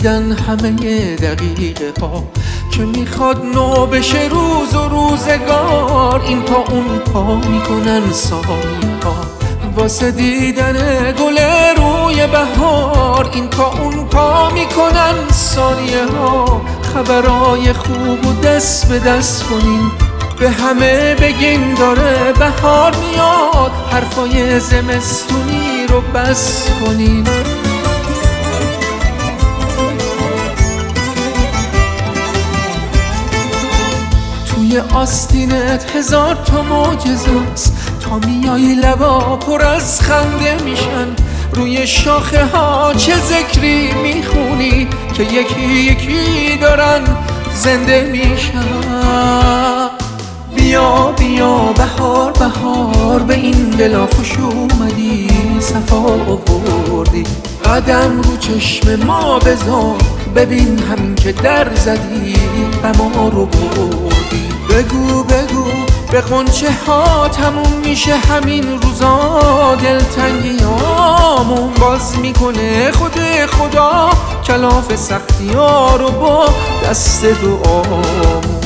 رسیدن همه دقیقه ها که میخواد نو بشه روز و روزگار. این پا اون پا میکنن ثانیه ها واسه دیدن گل روی بهار. این پا اون پا میکنن ثانیه ها. خبرای خوب و دست به دست کنین به همه بگین داره بهار میاد. حرفای زمستونی رو بس کنین. توی آستینت هزار تا معجزه است، تا میای لبا پر از خنده میشن. روی شاخه ها چه ذکری میخونی که یکی یکی دارن زنده میشن. بیا بیا بهار بهار به این دلا خوش اومدی، صفا آوردی. قدم رو چشم ما بذار ببین همین که در زدی غما رو بردی. بگو بگو به غنچه ها تموم میشه همین روزا. دلتنگیامون باز میکنه خود خدا کلاف سختی ها رو با دست دعامون.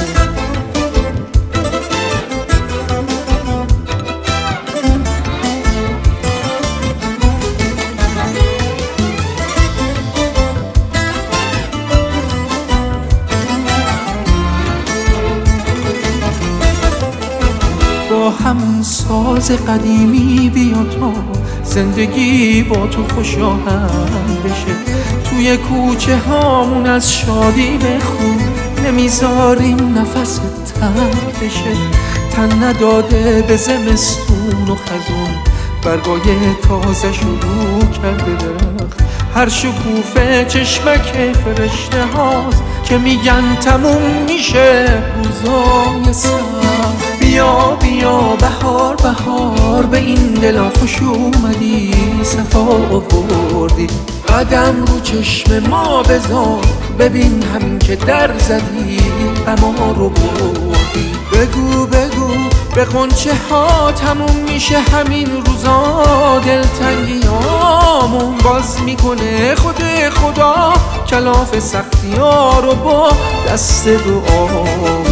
با همون ساز قدیمی بیا تا زندگی با تو خوشاهنگ بشه. توی کوچه هامون از شادی بخون نمیذاریم نفس تنگ بشه. تن نداده به زمستون و خزون برگای تازه شروع کرده درخت. هر شکوفه چشمک فرشته هاست که میگن تموم میشه روزای سخت. بیا بیا بهار بهار به این دلا خوش اومدی، صفا آوردی. قدم رو چشم ما بذار ببین همین که در زدی غما رو بردی. بگو بگو به غنچه ها تموم میشه همین روزا. دلتنگیامون باز میکنه خود خدا کلاف سختی ها رو با دست دعا.